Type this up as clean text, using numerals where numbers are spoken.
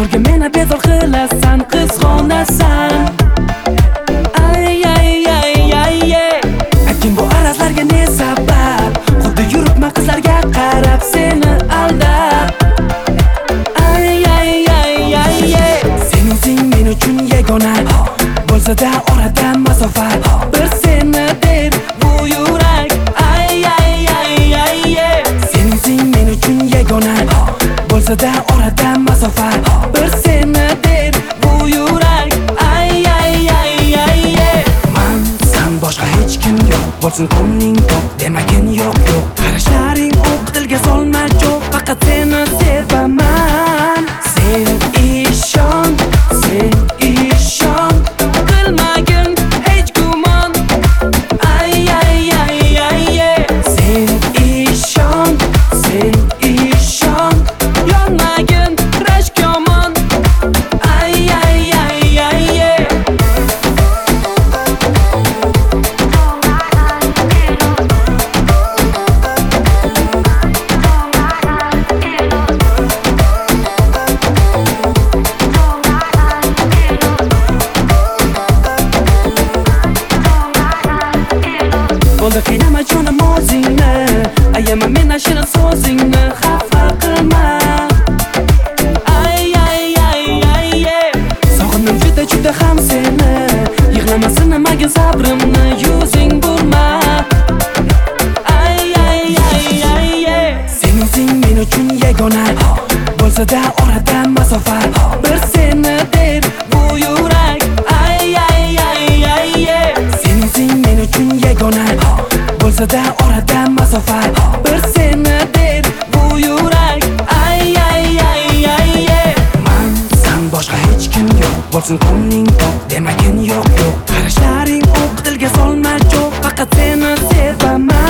bekorga meni bezor qilasan, qizg'onasan. Ay ay ay ay aytgin bu arazlarga ne sabab? Xuddi yuribman qizlarga qarab seni aldab. Ay ay ay ay sen o'zing men uchun yagona, bo'lsa-da orada masofa. Bir seni der bu yurak. Ay ay ay ay sen o'zing men uchun yagona, bo'lsa-da orada masofa. Bir seni der bu yurak. Ay ay ay ay man san boshqa hech kim yo'q, bo'lsin ko'ngling to'q demagin yo'q yo'q. Qarashlaring o'q, dilga solma jo'q, faqat seni sevaman. Sen ishon, sen ishon, qilmagin hech gumon. Ay ay ay ay sen ishon, sen ishon, yonmagin rashk yomon. Ay ay ay ay bo'ldi qiynama jonim o'zingni, ayama meni shirin so'zingni, xafa qilma. Ay ay ay ay sog'indim juda juda ham seni, yig'lamasin nimaga sabrimni yuzing burma. Ay ay ay ay sen o'zing men uchun yagona, bo'lsa-da orada masofa. Bir seni der bu yurak. Ay ay ay ay sen o'zing men uchun yagona, bo'lsa-da orada masofa. Bir seni der bu yurak. Ay ay ay ay man san boshqa hech kim yo'q, bo'lsin ko'ngling to'q demagin yo'q yo'q. Qarashlaring o'q, dilga solma jo'q, faqat seni sevaman.